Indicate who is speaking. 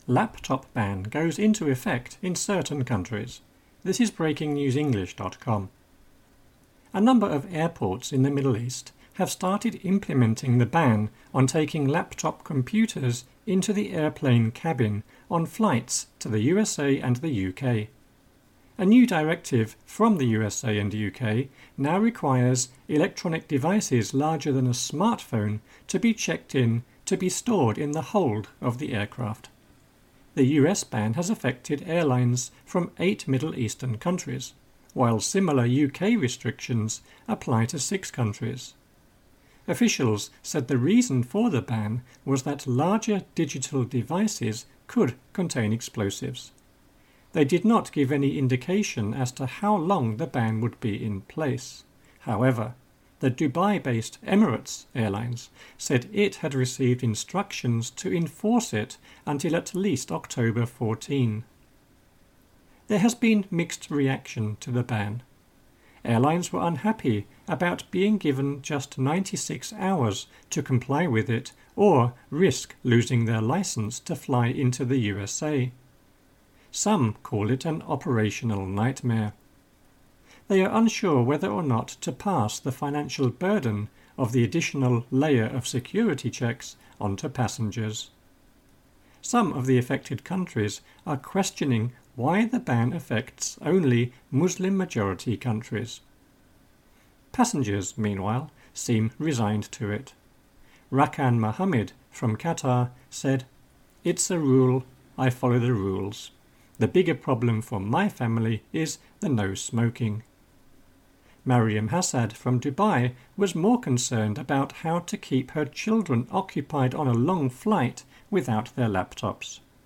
Speaker 1: Laptop ban goes into effect in certain countries. This is breakingnewsenglish.com. A number of airports in the Middle East have started implementing the ban on taking laptop computers into the airplane cabin on flights to the USA and the UK. A new directive from the USA and UK now requires electronic devices larger than a smartphone to be checked in to be stored in the hold of the aircraft. The US ban has affected airlines from 8 Middle Eastern countries, while similar UK restrictions apply to 6 countries. Officials said the reason for the ban was that larger digital devices could contain explosives. They did not give any indication as to how long the ban would be in place. However, the Dubai-based Emirates Airlines said it had received instructions to enforce it until at least October 14. There has been mixed reaction to the ban. Airlines were unhappy about being given just 96 hours to comply with it or risk losing their license to fly into the USA. Some call it an operational nightmare. They are unsure whether or not to pass the financial burden of the additional layer of security checks onto passengers. Some of the affected countries are questioning why the ban affects only Muslim-majority countries. Passengers, meanwhile, seem resigned to it. Rakan Mohammed from Qatar said, "It's a rule, I follow the rules. The bigger problem for my family is the no smoking." Mariam Hassad from Dubai was more concerned about how to keep her children occupied on a long flight without their laptops.